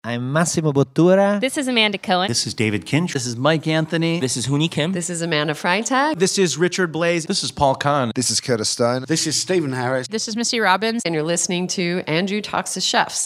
I'm Massimo Bottura. This is Amanda Cohen. This is David Kinch. This is Mike Anthony. This is Hooni Kim. This is Amanda Freitag. This is Richard Blaze. This is Paul Kahn. This is Curtis Stone. This is Stephen Harris. This is Missy Robbins. And you're listening to Andrew Talks to Chefs.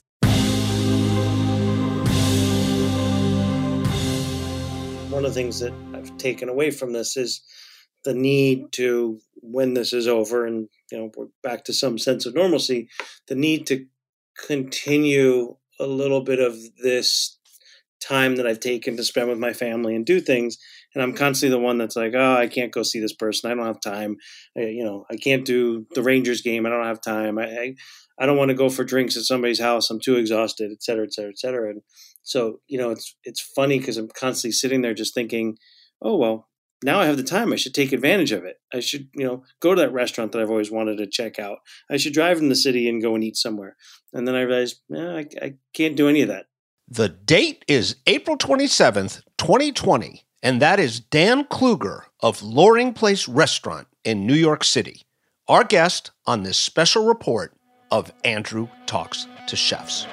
One of the things that I've taken away from this is the need to, when this is over and we're back to some sense of normalcy, the need to continue a little bit of this time that I've taken to spend with my family and do things. And I'm constantly the one that's like, oh, I can't go see this person. I don't have time. I can't do the Rangers game. I don't have time. I don't want to go for drinks at somebody's house. I'm too exhausted, et cetera, et cetera, et cetera. And so, it's funny because I'm constantly sitting there just thinking, oh, well, now I have the time. I should take advantage of it. I should, go to that restaurant that I've always wanted to check out. I should drive in the city and go and eat somewhere. And then I realized, I can't do any of that. The date is April 27th, 2020, and that is Dan Kluger of Loring Place Restaurant in New York City, our guest on this special report of Andrew Talks to Chefs.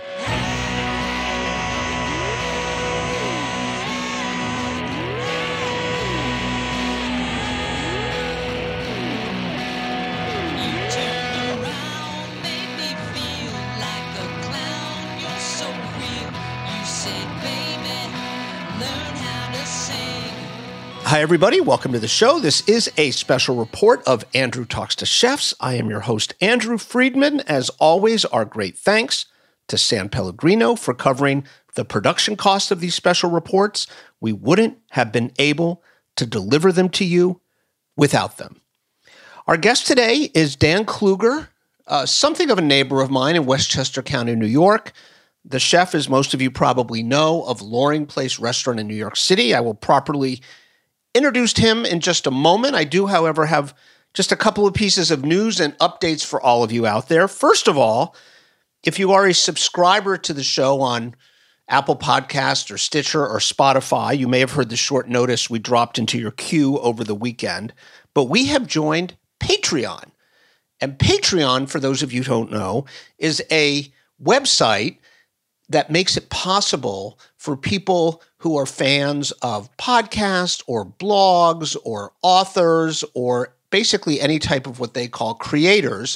Hi, everybody. Welcome to the show. This is a special report of Andrew Talks to Chefs. I am your host, Andrew Friedman. As always, our great thanks to San Pellegrino for covering the production cost of these special reports. We wouldn't have been able to deliver them to you without them. Our guest today is Dan Kluger, something of a neighbor of mine in Westchester County, New York. The chef, as most of you probably know, of Loring Place Restaurant in New York City. I will properly introduced him in just a moment. I do, however, have just a couple of pieces of news and updates for all of you out there. First of all, if you are a subscriber to the show on Apple Podcasts or Stitcher or Spotify, you may have heard the short notice we dropped into your queue over the weekend, but we have joined Patreon. And Patreon, for those of you who don't know, is a website that makes it possible for people who are fans of podcasts or blogs or authors or basically any type of what they call creators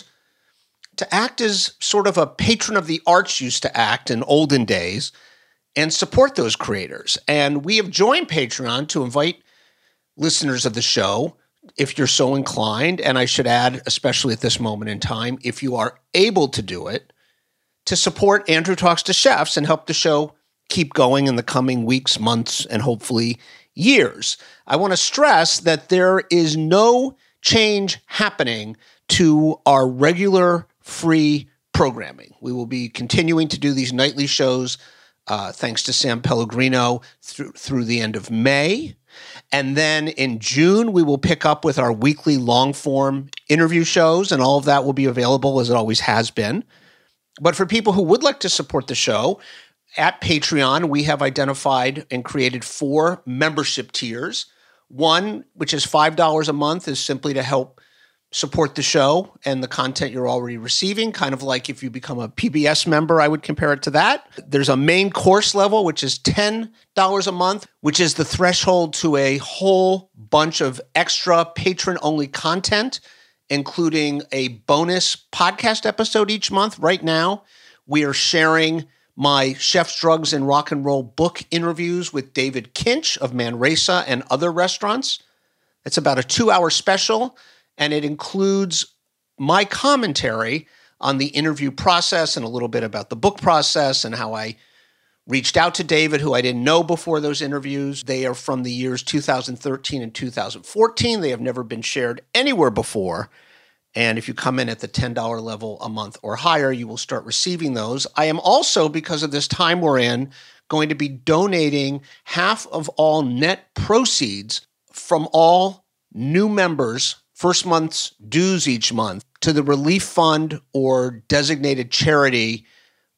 to act as sort of a patron of the arts used to act in olden days and support those creators. And we have joined Patreon to invite listeners of the show, if you're so inclined, and I should add, especially at this moment in time, if you are able to do it, to support Andrew Talks to Chefs and help the show keep going in the coming weeks, months, and hopefully years. I want to stress that there is no change happening to our regular free programming. We will be continuing to do these nightly shows thanks to San Pellegrino through the end of May. And then in June, we will pick up with our weekly long-form interview shows, and all of that will be available as it always has been. But for people who would like to support the show, at Patreon, we have identified and created 4 membership tiers. One, which is $5 a month, is simply to help support the show and the content you're already receiving, kind of like if you become a PBS member, I would compare it to that. There's a main course level, which is $10 a month, which is the threshold to a whole bunch of extra patron-only content, including a bonus podcast episode each month. Right now, we are sharing my Chef's Drugs and Rock and Roll book interviews with David Kinch of Manresa and other restaurants. It's about a 2-hour special, and it includes my commentary on the interview process and a little bit about the book process and how I reached out to David, who I didn't know before those interviews. They are from the years 2013 and 2014. They have never been shared anywhere before. And if you come in at the $10 level a month or higher, you will start receiving those. I am also, because of this time we're in, going to be donating half of all net proceeds from all new members' first month's dues each month to the relief fund or designated charity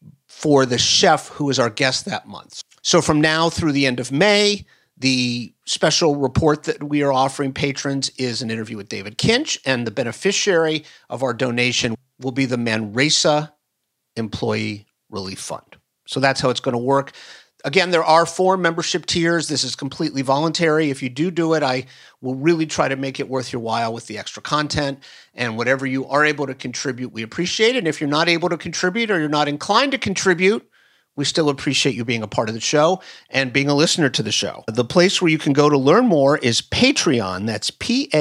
for the chef who is our guest that month. So from now through the end of May, the special report that we are offering patrons is an interview with David Kinch, and the beneficiary of our donation will be the Manresa Employee Relief Fund. So that's how it's going to work. Again, there are 4 membership tiers. This is completely voluntary. If you do it, I will really try to make it worth your while with the extra content. And whatever you are able to contribute, we appreciate it. And if you're not able to contribute or you're not inclined to contribute, we still appreciate you being a part of the show and being a listener to the show. The place where you can go to learn more is Patreon. That's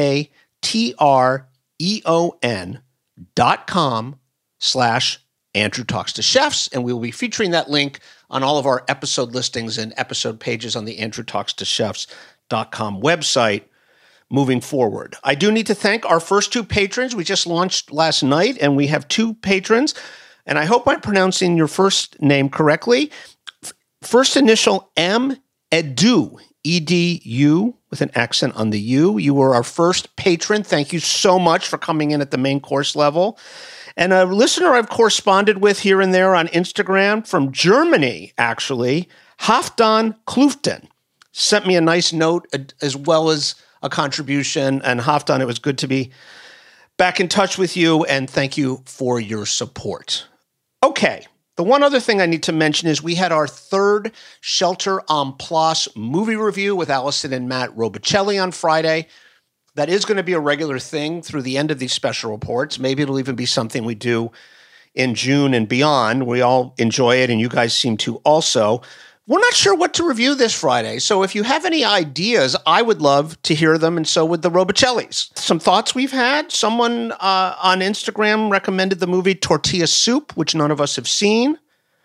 patreon.com/Andrew Talks to Chefs. And we will be featuring that link on all of our episode listings and episode pages on the andrewtalkstochefs.com website moving forward. I do need to thank our first 2 patrons. We just launched last night, and we have 2 patrons. And I hope I'm pronouncing your first name correctly. First initial M, Edu, E-D-U, with an accent on the U. You were our first patron. Thank you so much for coming in at the main course level. And a listener I've corresponded with here and there on Instagram from Germany, actually, Halfdan Kluften, sent me a nice note as well as a contribution. And Halfdan, it was good to be back in touch with you, and thank you for your support. Okay, the one other thing I need to mention is we had our 3rd Shelter en Place movie review with Allison and Matt Robicelli on Friday. That is going to be a regular thing through the end of these special reports. Maybe it'll even be something we do in June and beyond. We all enjoy it, and you guys seem to also. We're not sure what to review this Friday, so if you have any ideas, I would love to hear them, and so would the Robicellis. Some thoughts we've had. Someone on Instagram recommended the movie Tortilla Soup, which none of us have seen.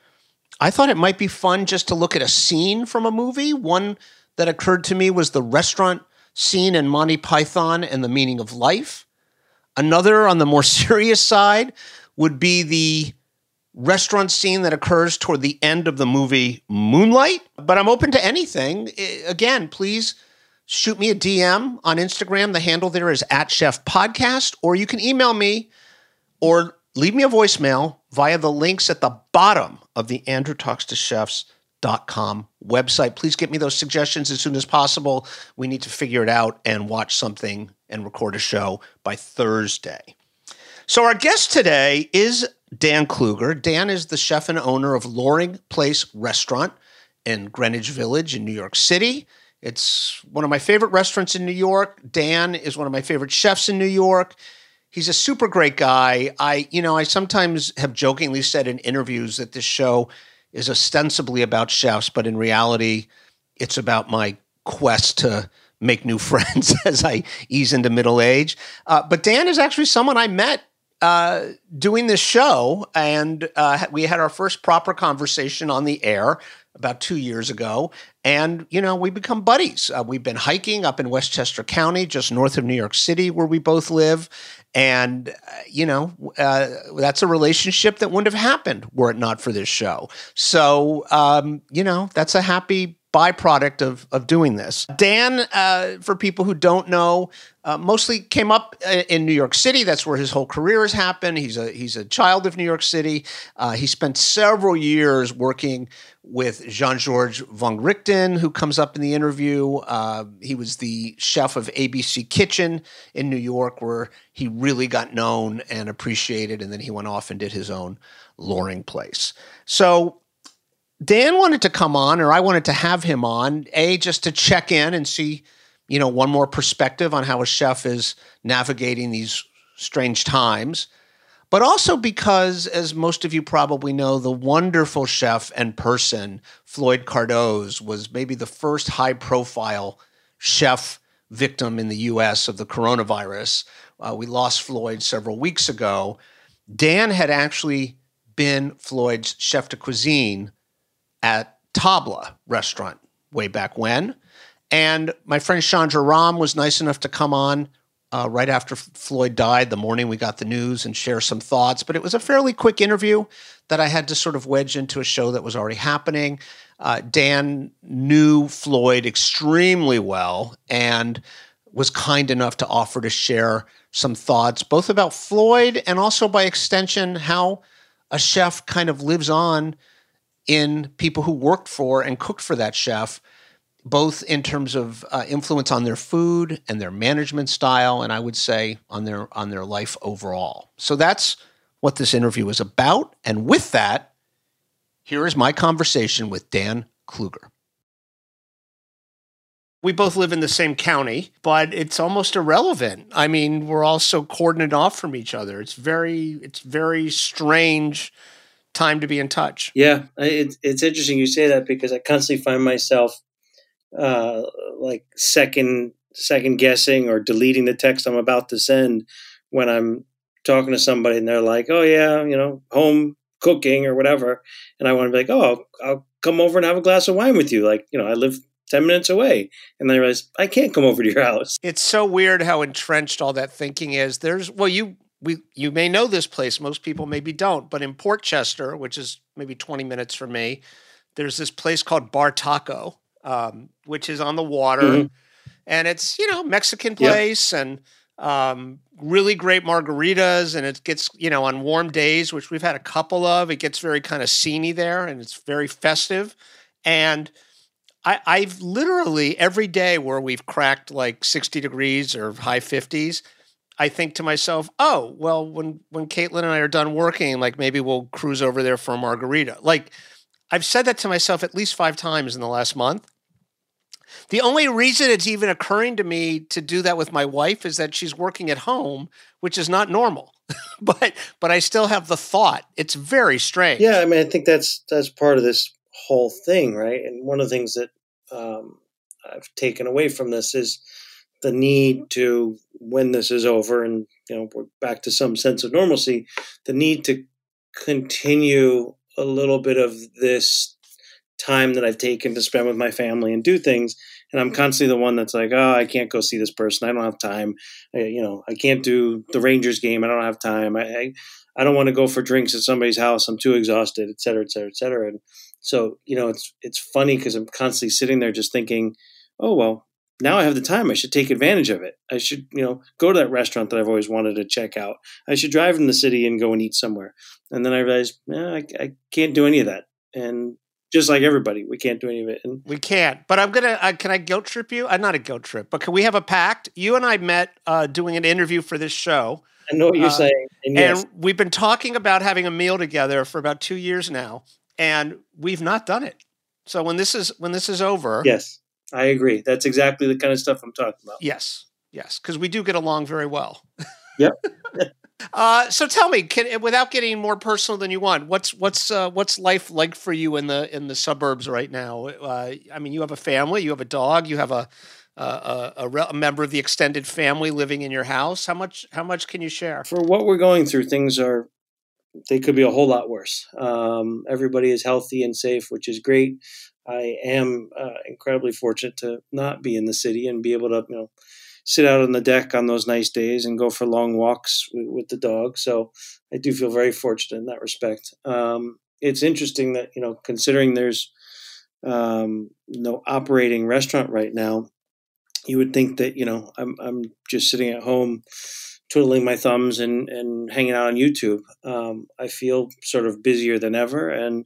I thought it might be fun just to look at a scene from a movie. One that occurred to me was the restaurant scene in Monty Python and the Meaning of Life. Another, on the more serious side, would be the restaurant scene that occurs toward the end of the movie Moonlight. But I'm open to anything. Again, please shoot me a DM on Instagram. The handle there is @ChefPodcast, or you can email me or leave me a voicemail via the links at the bottom of the andrewtalkstochefs.com website. Please get me those suggestions as soon as possible. We need to figure it out and watch something and record a show by Thursday. So our guest today is Dan Kluger. Dan is the chef and owner of Loring Place Restaurant in Greenwich Village in New York City. It's one of my favorite restaurants in New York. Dan is one of my favorite chefs in New York. He's a super great guy. I sometimes have jokingly said in interviews that this show is ostensibly about chefs, but in reality, it's about my quest to make new friends as I ease into middle age. But Dan is actually someone I met doing this show, and we had our first proper conversation on the air about 2 years ago, and, we become buddies. We've been hiking up in Westchester County, just north of New York City, where we both live, and, that's a relationship that wouldn't have happened were it not for this show. So, that's a happy byproduct of doing this. Dan, for people who don't know, mostly came up in New York City. That's where his whole career has happened. He's a child of New York City. He spent several years working with Jean-Georges von Richten, who comes up in the interview. He was the chef of ABC Kitchen in New York, where he really got known and appreciated, and then he went off and did his own Loring Place. So Dan wanted to come on, or I wanted to have him on, just to check in and see, one more perspective on how a chef is navigating these strange times, but also because, as most of you probably know, the wonderful chef and person, Floyd Cardoz, was maybe the first high-profile chef victim in the U.S. of the coronavirus. We lost Floyd several weeks ago. Dan had actually been Floyd's chef de cuisine at Tabla restaurant way back when. And my friend Chandra Ram was nice enough to come on right after Floyd died, the morning we got the news, and share some thoughts. But it was a fairly quick interview that I had to sort of wedge into a show that was already happening. Dan knew Floyd extremely well and was kind enough to offer to share some thoughts, both about Floyd and also by extension how a chef kind of lives on in people who worked for and cooked for that chef, both in terms of influence on their food and their management style, and I would say on their life overall. So that's what this interview is about. And with that, Here is my conversation with Dan Kluger. We both live in the same county, but it's almost irrelevant. I mean, we're all so coordinated off from each other. It's very strange time to be in touch. Yeah, it's interesting you say that because I constantly find myself like second guessing or deleting the text I'm about to send when I'm talking to somebody and they're like, "Oh yeah, home cooking or whatever," and I want to be like, "Oh, I'll come over and have a glass of wine with you." Like, I live 10 minutes away. And then I realized I can't come over to your house. It's so weird how entrenched all that thinking is. You may know this place. Most people maybe don't. But in Port Chester, which is maybe 20 minutes from me, there's this place called Bar Taco, which is on the water. Mm-hmm. And it's, Mexican place and really great margaritas. And it gets, on warm days, which we've had a couple of, it gets very kind of sceney there and it's very festive. And I've literally every day where we've cracked like 60 degrees or high 50s, I think to myself, oh, well, when Caitlin and I are done working, like maybe we'll cruise over there for a margarita. Like I've said that to myself at least 5 times in the last month. The only reason it's even occurring to me to do that with my wife is that she's working at home, which is not normal. but I still have the thought. It's very strange. Yeah, I mean, I think that's part of this whole thing, right? And one of the things that I've taken away from this is the need to, when this is over and we're back to some sense of normalcy, the need to continue a little bit of this time that I've taken to spend with my family and do things. And I'm constantly the one that's like, oh, I can't go see this person. I don't have time. I can't do the Rangers game. I don't have time. I don't want to go for drinks at somebody's house. I'm too exhausted, et cetera, et cetera, et cetera. And so, it's funny because I'm constantly sitting there just thinking, oh, well, now I have the time. I should take advantage of it. I should, go to that restaurant that I've always wanted to check out. I should drive in the city and go and eat somewhere. And then I realized, I can't do any of that. And just like everybody, we can't do any of it. And we can't. But can I guilt trip you? Not a guilt trip, but can we have a pact? You and I met doing an interview for this show. I know what you're saying. And yes. And we've been talking about having a meal together for about 2 years now. And we've not done it. So when this is over, yes, I agree. That's exactly the kind of stuff I'm talking about. Yes, because we do get along very well. Yep. So tell me, without getting more personal than you want, what's life like for you in the suburbs right now? I mean, you have a family, you have a dog, you have a member of the extended family living in your house. How much can you share? For what we're going through, they could be a whole lot worse. Everybody is healthy and safe, which is great. I am incredibly fortunate to not be in the city and be able to, sit out on the deck on those nice days and go for long walks with the dog. So I do feel very fortunate in that respect. It's interesting that, considering there's no operating restaurant right now, you would think that, I'm just sitting at home twiddling my thumbs and hanging out on YouTube. I feel sort of busier than ever. And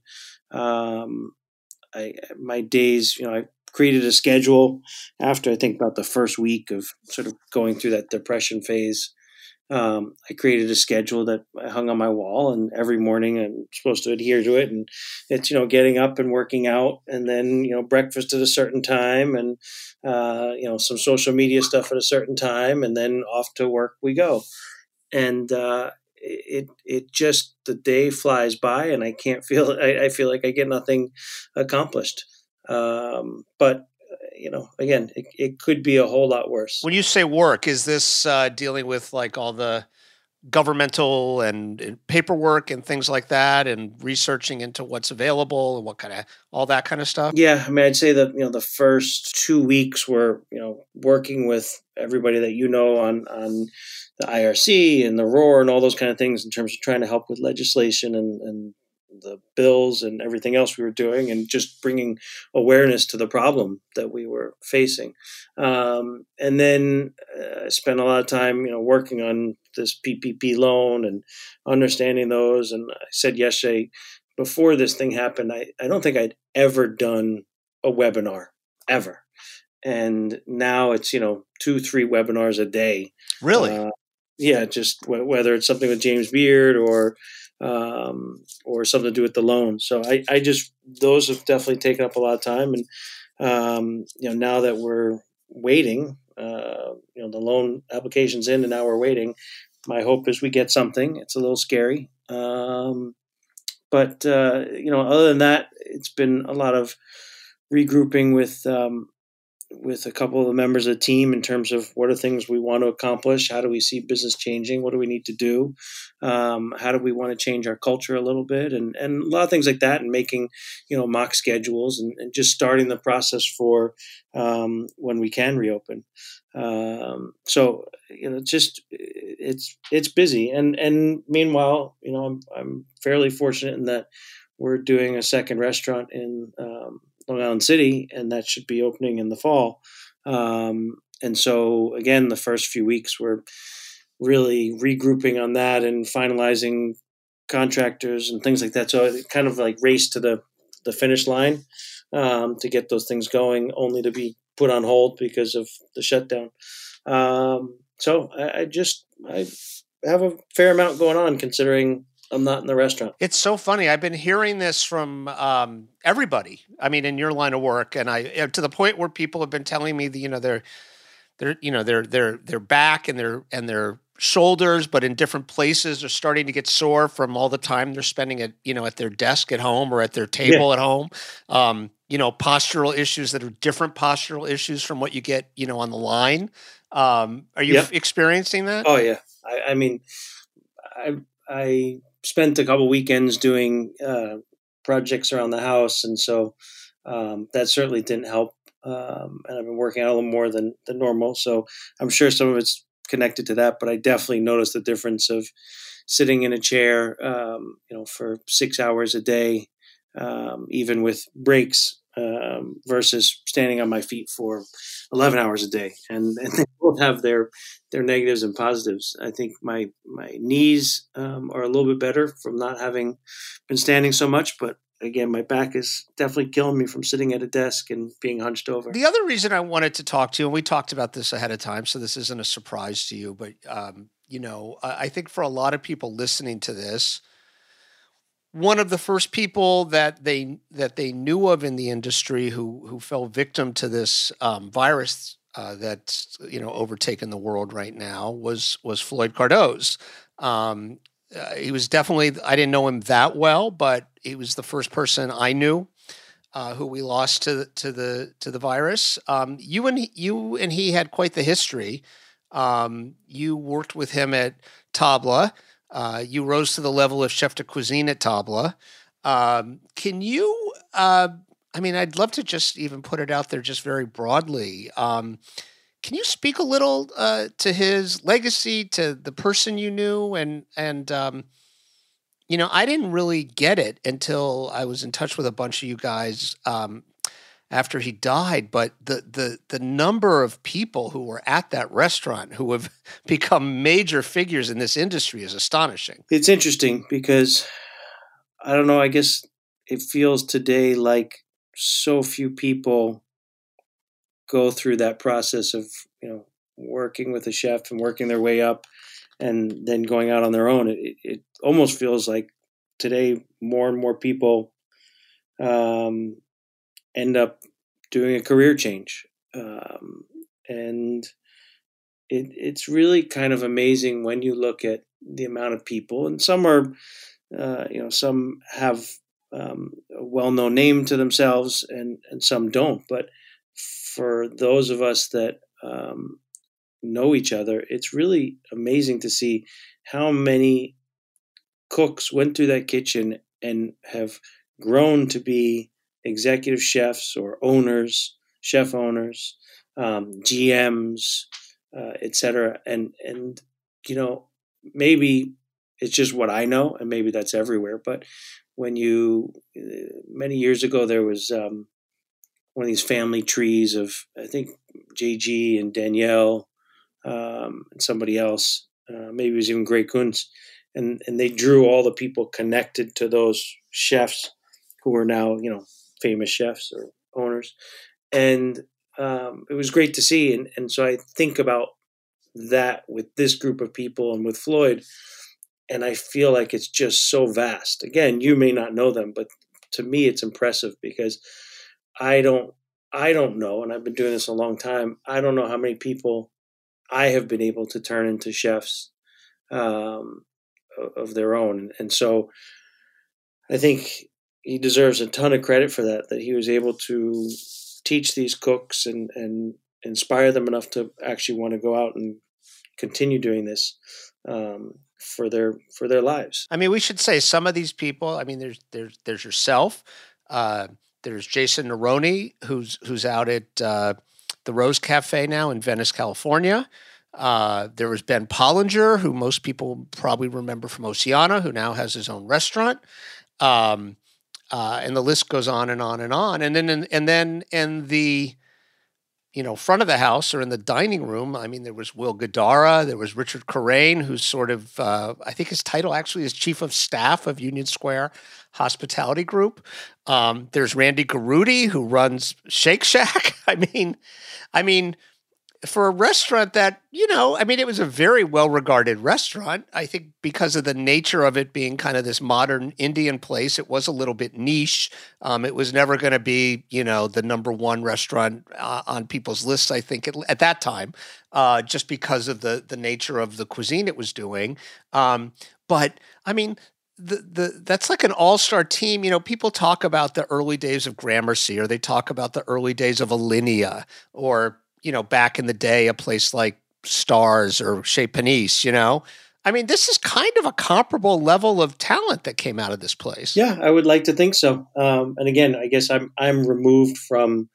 my days, I created a schedule after I think about the first week of sort of going through that depression phase. I created a schedule that I hung on my wall, and every morning I'm supposed to adhere to it. And it's, getting up and working out, and then, breakfast at a certain time, and, some social media stuff at a certain time, and then off to work we go. And, it just, the day flies by and I feel like I get nothing accomplished. But again, it could be a whole lot worse. When you say work, is this dealing with like all the governmental and paperwork and things like that, and researching into what's available and all that kind of stuff? Yeah, I mean, I'd say that the first 2 weeks were working with everybody that on the IRC and the ROAR and all those kind of things in terms of trying to help with legislation and the bills and everything else we were doing, and just bringing awareness to the problem that we were facing. And then I spent a lot of time, working on this PPP loan and understanding those. And I said yesterday, before this thing happened, I don't think I'd ever done a webinar ever. And now it's, 2-3 webinars a day. Really? Yeah, just whether it's something with James Beard or or something to do with the loan. So I just, those have definitely taken up a lot of time. And, now that we're waiting, the loan application's in and now we're waiting. My hope is we get something. It's a little scary. But other than that, it's been a lot of regrouping with a couple of the members of the team in terms of what are things we want to accomplish. How do we see business changing? What do we need to do? How do we want to change our culture a little bit? And a lot of things like that, and making, mock schedules and just starting the process for when we can reopen. It's busy. And meanwhile, I'm fairly fortunate in that we're doing a second restaurant in Long Island City, and that should be opening in the fall. And so, again, the first few weeks we're really regrouping on that and finalizing contractors and things like that. So it kind of like race to the finish line to get those things going, only to be put on hold because of the shutdown. So I have a fair amount going on, considering I'm not in the restaurant. It's so funny. I've been hearing this from everybody. I mean, in your line of work, and to the point where people have been telling me that their back and their shoulders, but in different places, are starting to get sore from all the time they're spending at their desk at home or at their table at home. Postural issues that are different postural issues from what you get on the line. Are you experiencing that? Oh yeah. I mean, I spent a couple weekends doing projects around the house, and so that certainly didn't help. And I've been working out a little more than normal, so I'm sure some of it's connected to that. But I definitely noticed the difference of sitting in a chair, for 6 hours a day, even with breaks, versus standing on my feet for 11 hours a day. And they both have their negatives and positives. I think my knees are a little bit better from not having been standing so much, but again, my back is definitely killing me from sitting at a desk and being hunched over. The other reason I wanted to talk to you, and we talked about this ahead of time, so this isn't a surprise to you, but I think for a lot of people listening to this, one of the first people that they knew of in the industry who fell victim to this virus that's overtaken the world right now was Floyd Cardoz. He was definitely, I didn't know him that well, but he was the first person I knew who we lost to the virus. You and he had quite the history. You worked with him at Tabla. You rose to the level of chef de cuisine at Tabla. Can you, I'd love to just even put it out there just very broadly. Can you speak a little to his legacy, to the person you knew? And I didn't really get it until I was in touch with a bunch of you guys after he died. But the number of people who were at that restaurant who have become major figures in this industry is astonishing. It's interesting because, I don't know, I guess it feels today like so few people go through that process of, working with a chef and working their way up and then going out on their own. It almost feels like today more and more people end up doing a career change. And it's really kind of amazing when you look at the amount of people, and some are, some have a well-known name to themselves and some don't. But for those of us that know each other, it's really amazing to see how many cooks went through that kitchen and have grown to be executive chefs or owners, chef owners, GMs, etc. And maybe it's just what I know, and maybe that's everywhere. But when many years ago, there was one of these family trees of, I think, JG and Danielle and somebody else. Maybe it was even Greg Kuntz. And they drew all the people connected to those chefs who are now, famous chefs or owners. And it was great to see. And so I think about that with this group of people and with Floyd. and I feel like it's just so vast. Again, you may not know them, but to me, it's impressive because I don't know, and I've been doing this a long time. I don't know how many people I have been able to turn into chefs um, of their own, and so I think he deserves a ton of credit for that. That he was able to teach these cooks and inspire them enough to actually want to go out and continue doing this for their lives. I mean, we should say some of these people. I mean, there's yourself. Uh, there's Jason Neroni, who's out at the Rose Cafe now in Venice, California. There was Ben Pollinger, who most people probably remember from Oceana, who now has his own restaurant. And the list goes on and on and on. And then in the front of the house or in the dining room, I mean, there was Will Gadara, there was Richard Corain, who's sort of, I think his title actually is Chief of Staff of Union Square Hospitality Group. There's Randy Garuti, who runs Shake Shack. I mean, for a restaurant that, it was a very well-regarded restaurant. I think because of the nature of it being kind of this modern Indian place, it was a little bit niche. It was never going to be, the number one restaurant on people's lists, I think, at that time, just because of the nature of the cuisine it was doing. But, I mean, that's like an all-star team. People talk about the early days of Gramercy, or they talk about the early days of Alinea, or back in the day, a place like Stars or Chez Panisse, I mean, this is kind of a comparable level of talent that came out of this place. Yeah, I would like to think so. And again, I guess I'm removed from,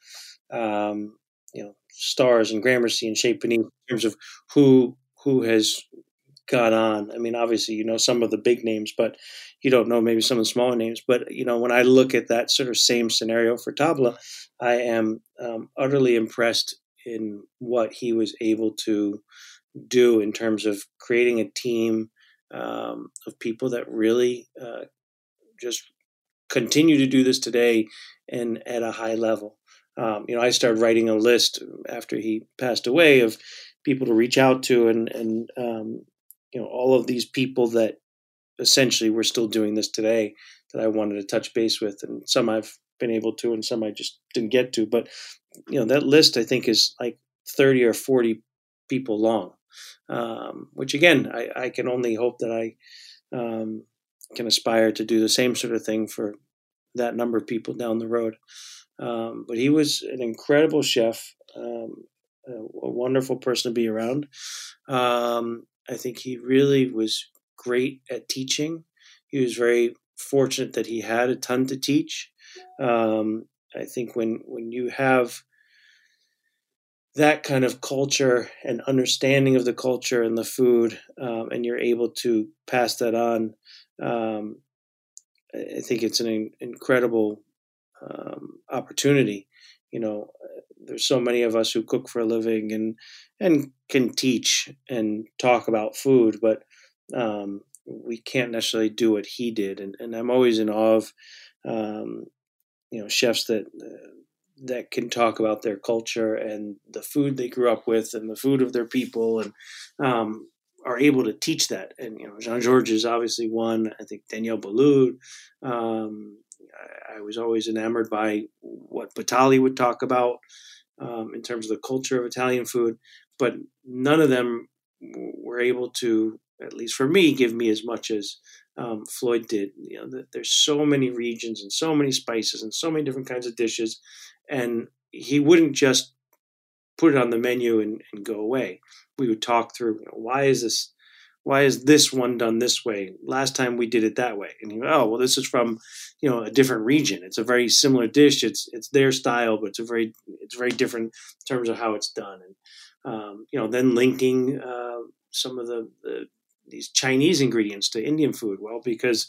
Stars and Gramercy and Chez Panisse in terms of who has got on. I mean, obviously, some of the big names, but you don't know maybe some of the smaller names. But, when I look at that sort of same scenario for Tabla, I am utterly impressed in what he was able to do in terms of creating a team of people that really just continue to do this today and at a high level. I started writing a list after he passed away of people to reach out to, and all of these people that essentially were still doing this today that I wanted to touch base with, and some I've been able to, and some I just didn't get to. But that list I think is like 30 or 40 people long, which again I can only hope that I can aspire to do the same sort of thing for that number of people down the road. But he was an incredible chef, a wonderful person to be around. I think he really was great at teaching. He was very fortunate that he had a ton to teach. I think when you have that kind of culture and understanding of the culture and the food, and you're able to pass that on, I think it's an incredible opportunity. There's so many of us who cook for a living and can teach and talk about food, but we can't necessarily do what he did. And I'm always in awe of chefs that can talk about their culture and the food they grew up with and the food of their people, and are able to teach that. And Jean-Georges is obviously one. I think Daniel Boulud. I was always enamored by what Batali would talk about in terms of the culture of Italian food, but none of them were able to, at least for me, give me as much as Floyd did. There's so many regions and so many spices and so many different kinds of dishes, and he wouldn't just put it on the menu and go away. We would talk through, why is this one done this way? Last time we did it that way. And he went, oh, well, this is from, a different region. It's a very similar dish. It's their style, but it's very different in terms of how it's done. And, then linking some of these Chinese ingredients to Indian food. Well, because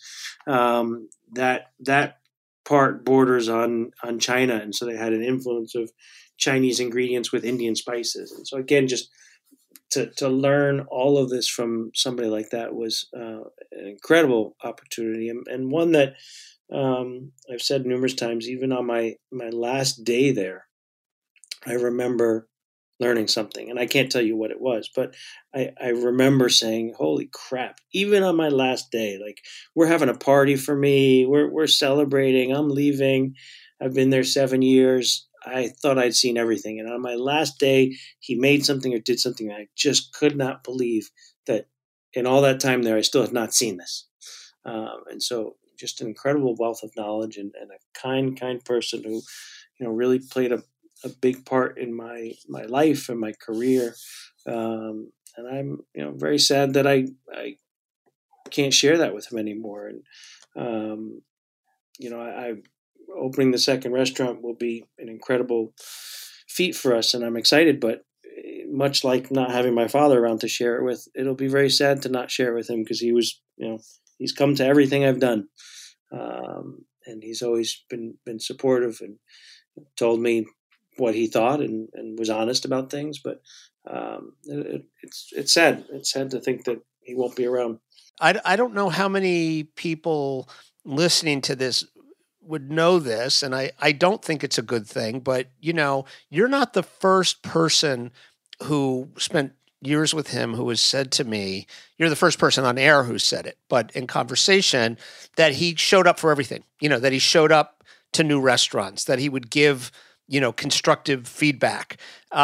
that part borders on China. And so they had an influence of Chinese ingredients with Indian spices. And so again, just to learn all of this from somebody like that was an incredible opportunity, and one that I've said numerous times, even on my last day there, I remember learning something. And I can't tell you what it was, but I remember saying, holy crap, even on my last day, like, we're having a party for me. We're celebrating. I'm leaving. I've been there 7 years. I thought I'd seen everything. And on my last day, he made something or did something. I just could not believe that in all that time there, I still have not seen this. And so just an incredible wealth of knowledge and a kind person who, really played a big part in my life and my career. And I'm, very sad that I can't share that with him anymore. And, I opening the second restaurant will be an incredible feat for us, and I'm excited. But much like not having my father around to share it with, it'll be very sad to not share it with him because he was, he's come to everything I've done, and he's always been supportive and told me what he thought and was honest about things. But it's sad. It's sad to think that he won't be around. I don't know how many people listening to this would know this, and I don't think it's a good thing, but you're not the first person who spent years with him who has said to me, you're the first person on air who said it, but in conversation, that he showed up for everything, that he showed up to new restaurants, that he would give, constructive feedback.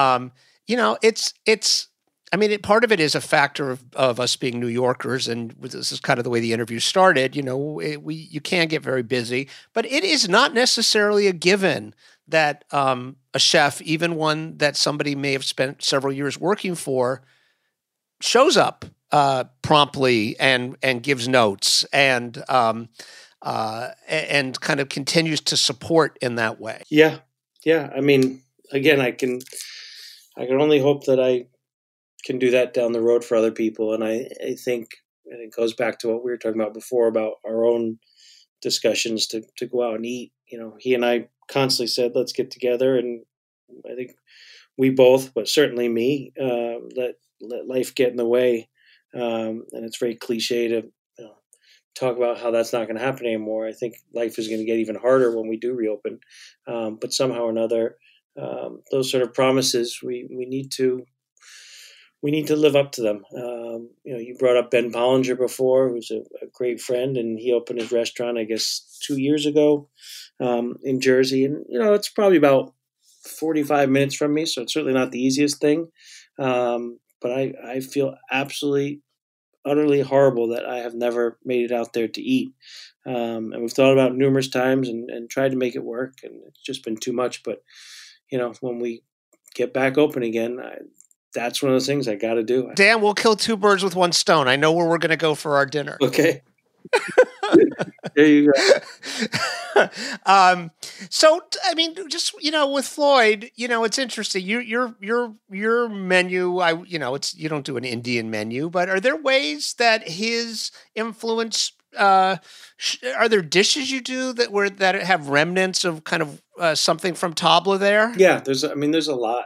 Part of it is a factor of us being New Yorkers, and this is kind of the way the interview started. You can get very busy, but it is not necessarily a given that a chef, even one that somebody may have spent several years working for, shows up promptly and gives notes and kind of continues to support in that way. Yeah. Again, I can only hope that I can do that down the road for other people. And I think, and it goes back to what we were talking about before about our own discussions to go out and eat. He and I constantly said, let's get together. And I think we both, but certainly me, let life get in the way. And it's very cliche to talk about how that's not going to happen anymore. I think life is going to get even harder when we do reopen. But somehow or another, those sort of promises, we need to live up to them. You brought up Ben Pollinger before, who's a great friend, and he opened his restaurant, I guess, 2 years ago in Jersey. And, it's probably about 45 minutes from me, so it's certainly not the easiest thing. But I feel absolutely, utterly horrible that I have never made it out there to eat. And we've thought about it numerous times and tried to make it work, and it's just been too much. But, when we get back open again, that's one of those things I got to do. Dan, we'll kill two birds with one stone. I know where we're going to go for our dinner. Okay. There you go. Just with Floyd, it's interesting. Your menu, you don't do an Indian menu, but are there ways that his influence? Are there dishes you do that have remnants of kind of something from Tabla there? Yeah, there's a lot.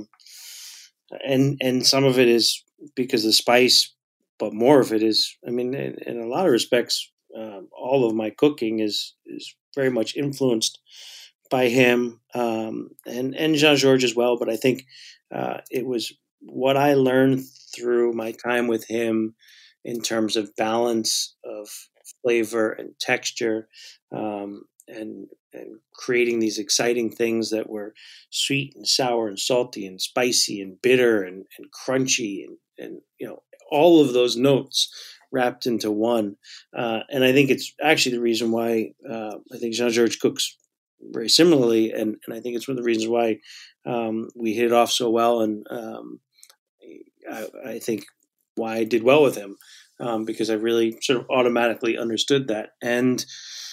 And some of it is because of spice, but more of it is, in a lot of respects, all of my cooking is very much influenced by him, and Jean-Georges as well. But I think it was what I learned through my time with him in terms of balance of flavor and texture, and creating these exciting things that were sweet and sour and salty and spicy and bitter and crunchy and all of those notes wrapped into one. And I think it's actually the reason why I think Jean-Georges cooks very similarly, and I think it's one of the reasons why we hit it off so well, and I think why I did well with him, because I really sort of automatically understood that. And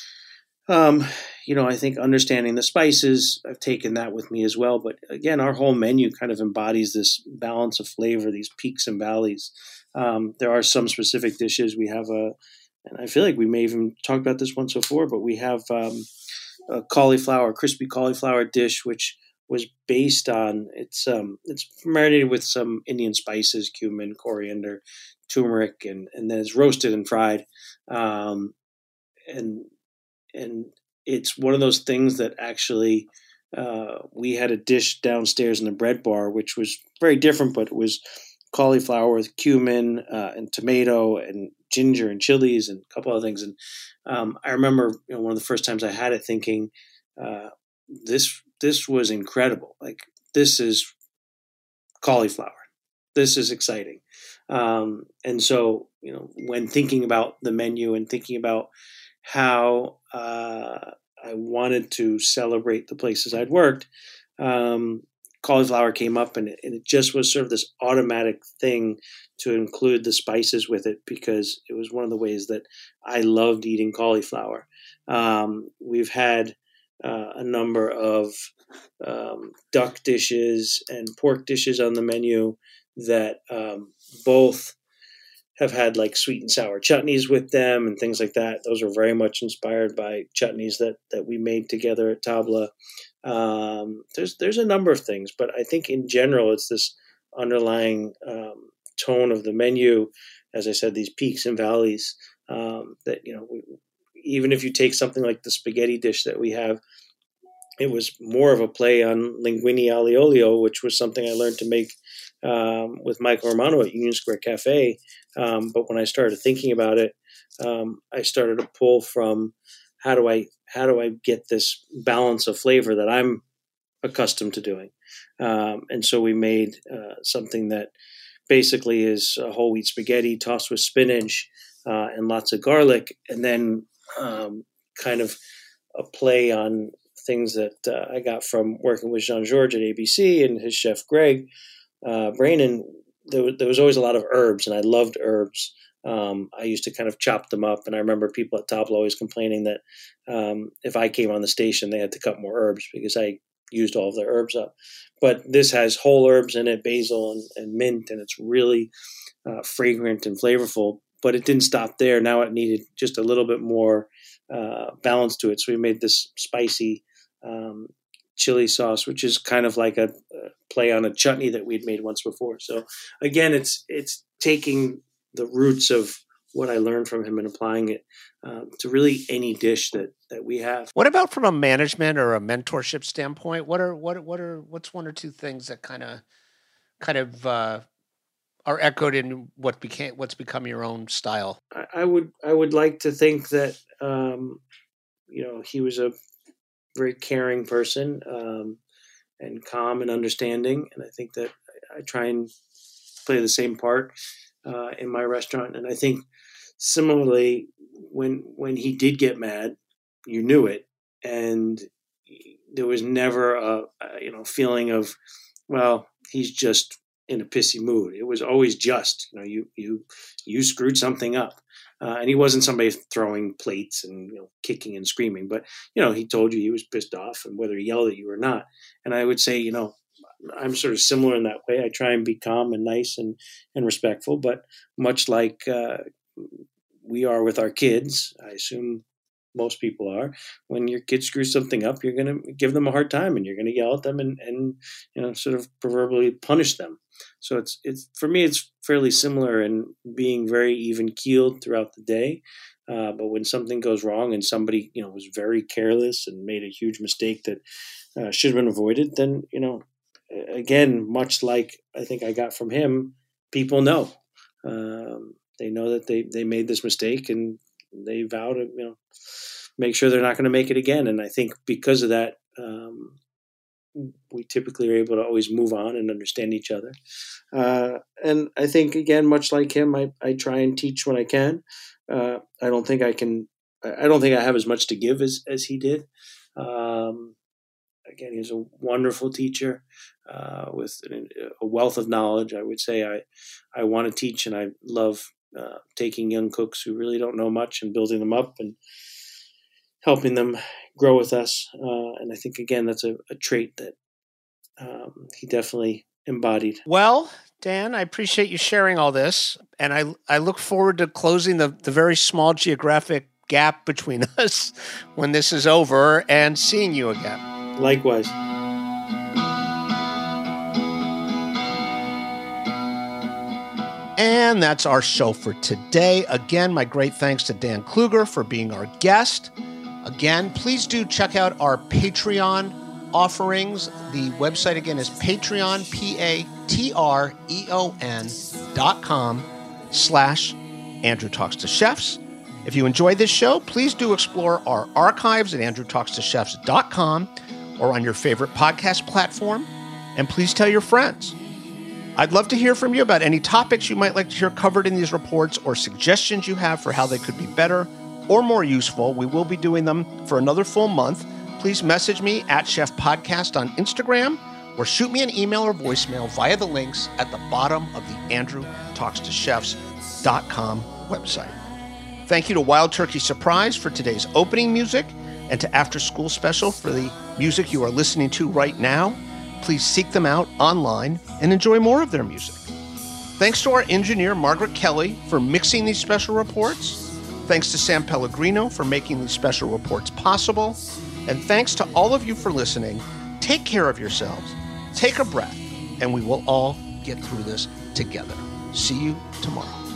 I think understanding the spices, I've taken that with me as well. But again, our whole menu kind of embodies this balance of flavor, these peaks and valleys. There are some specific dishes. We have and I feel like we may even talk about this once before, but we have a crispy cauliflower dish, which was based on, it's marinated with some Indian spices, cumin, coriander, turmeric, and then it's roasted and fried. And it's one of those things that actually we had a dish downstairs in the bread bar, which was very different, but it was cauliflower with cumin and tomato and ginger and chilies and a couple other things. And I remember one of the first times I had it thinking, this was incredible. Like, this is cauliflower. This is exciting. And so, when thinking about the menu and thinking about how I wanted to celebrate the places I'd worked, cauliflower came up, and it just was sort of this automatic thing to include the spices with it, because it was one of the ways that I loved eating cauliflower. We've had a number of duck dishes and pork dishes on the menu that both have had like sweet and sour chutneys with them and things like that. Those are very much inspired by chutneys that we made together at Tabla. There's a number of things, but I think in general it's this underlying tone of the menu. As I said, these peaks and valleys that, even if you take something like the spaghetti dish that we have, it was more of a play on linguine ali olio, which was something I learned to make with Michael Romano at Union Square Cafe. But when I started thinking about it, I started to pull from how do I get this balance of flavor that I'm accustomed to doing. And so we made something that basically is a whole wheat spaghetti tossed with spinach and lots of garlic, and then kind of a play on things that I got from working with Jean-Georges at ABC and his chef Greg Brainin. There was always a lot of herbs, and I loved herbs. I used to kind of chop them up, and I remember people at Tabla always complaining that if I came on the station, they had to cut more herbs because I used all of their herbs up. But this has whole herbs in it, basil and mint, and it's really fragrant and flavorful. But it didn't stop there. Now it needed just a little bit more balance to it. So we made this spicy chili sauce, which is kind of like a play on a chutney that we'd made once before. So again, it's taking the roots of what I learned from him and applying it to really any dish that we have. What about from a management or a mentorship standpoint? What's one or two things that kind of are echoed in what's become your own style? I would like to think that he was a very caring person and calm and understanding, and I think that I try and play the same part in my restaurant. And I think similarly, when he did get mad, you knew it, and there was never a feeling of, well, he's just in a pissy mood. It was always just, you screwed something up. And he wasn't somebody throwing plates and kicking and screaming, but he told you he was pissed off, and whether he yelled at you or not. And I would say, I'm sort of similar in that way. I try and be calm and nice and respectful, but much like we are with our kids, I assume most people are. When your kids screw something up, you're going to give them a hard time, and you're going to yell at them and sort of proverbially punish them. So it's for me, it's fairly similar in being very even keeled throughout the day. But when something goes wrong and somebody was very careless and made a huge mistake that should have been avoided, then again, much like I think I got from him, people know. They know that they made this mistake, and they vow to make sure they're not going to make it again. And I think because of that, we typically are able to always move on and understand each other. And I think, again, much like him, I try and teach when I can. I don't think I have as much to give as he did. Again, he's a wonderful teacher with a wealth of knowledge. I would say I want to teach, and I love taking young cooks who really don't know much and building them up and helping them grow with us. And I think, again, that's a trait that he definitely embodied. Well, Dan, I appreciate you sharing all this, and I look forward to closing the very small geographic gap between us when this is over and seeing you again. Likewise. And that's our show for today. Again, my great thanks to Dan Kluger for being our guest. Again, please do check out our Patreon offerings. The website again is Patreon, patreon.com/Andrew Talks to Chefs. If you enjoy this show, please do explore our archives at andrewtalkstochefs.com or on your favorite podcast platform. And please tell your friends. I'd love to hear from you about any topics you might like to hear covered in these reports or suggestions you have for how they could be better or more useful. We will be doing them for another full month. Please message me at Chef Podcast on Instagram or shoot me an email or voicemail via the links at the bottom of the andrewtalkstochefs.com website. Thank you to Wild Turkey Surprise for today's opening music and to After School Special for the music you are listening to right now. Please seek them out online and enjoy more of their music. Thanks to our engineer, Margaret Kelly, for mixing these special reports. Thanks to Sam Pellegrino for making these special reports possible. And thanks to all of you for listening. Take care of yourselves, take a breath, and we will all get through this together. See you tomorrow.